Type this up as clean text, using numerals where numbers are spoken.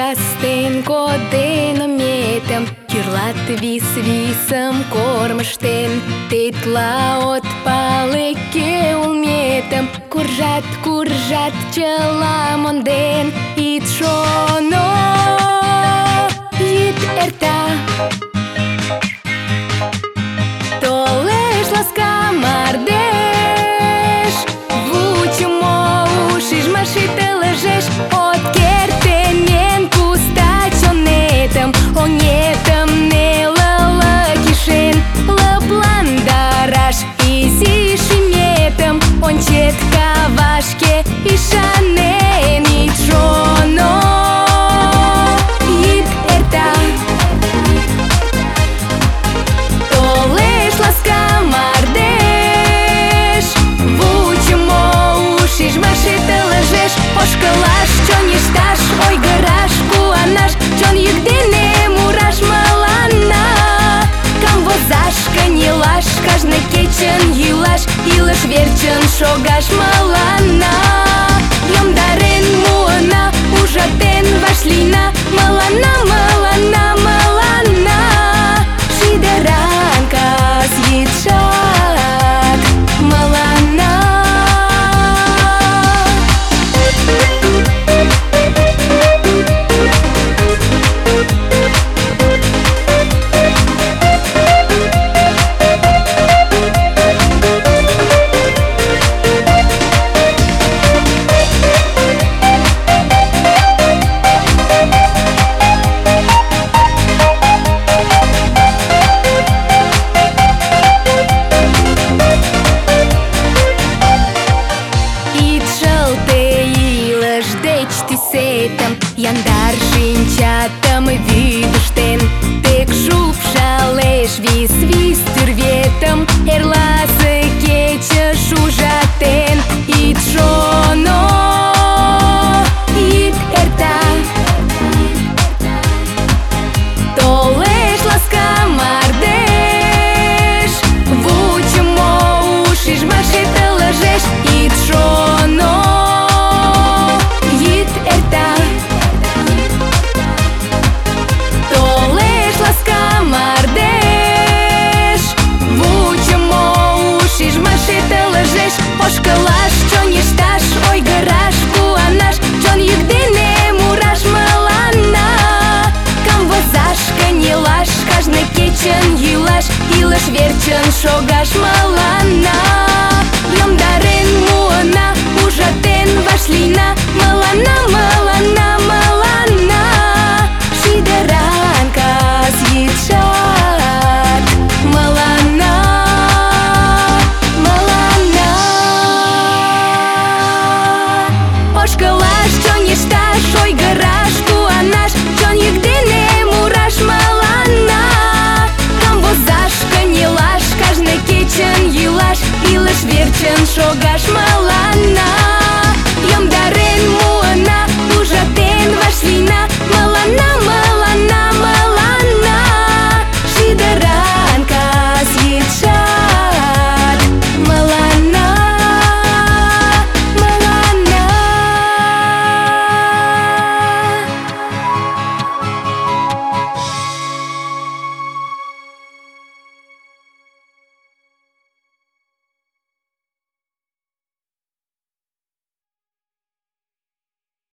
Астен коденом метем, кирлат вис-висом кормыштен, тетла от палыке улметем, куржат чыла монден. Ит шоно, йӱд эрта, толеш ласка мардеж, вучымо у шижмаши тылыжеш. От кертемен пуста чонетым, оҥетым нелыле кишен, лыпландараш изи шӱметым, ончет кавашке ӱшанен. Ит шоно, йӱд эрта, толеш ласка мардеж, вучымо у шижмаши тылыжеш. Ошкылаш, чоҥешташ, ойгыраш, куанаш, чон йӱк дене мураш мыланна. Камвозаш, кынелаш, кажне кечын йӱлаш, илыш верчын шогаш мыланна. Йомдарен муына, ужатен вашлийна, мыланна, мыланна, мыланна. Шӱдыран кас йӱдшат мыланна. Яндар шинчатым вӱдыштен, тек шупшалеш вис-вис тӱрветым, эрласе кечыш ужатен. Ит шоно, йӱд эрта, толеш ласка мардеж, вучымо у шижмаши тылыжеш. Ит шоно, йӱд эрта, толеш ласка мардеж, вучымо у шижмаши тылыжеш. Ошкылаш, чоҥешташ, ойгыраш, куанаш, чон йӱк дене мураш мыланна. Камвозаш, кынелаш, кажне кечын йӱлаш, илыш верчын шогаш мыланна. Йомдарен муына, ужатен вашлийна, мыланна, мыланна, мыланна. Шӱдыран кас йӱдшат мыланна, мыланна. Ошкылаш, чоҥешташ, ойгыраш, куанаш, чон йӱк дене мураш мыланна. Камвозаш, кынелаш, кажне кечын йӱлаш, илыш верчын шогаш мыланна.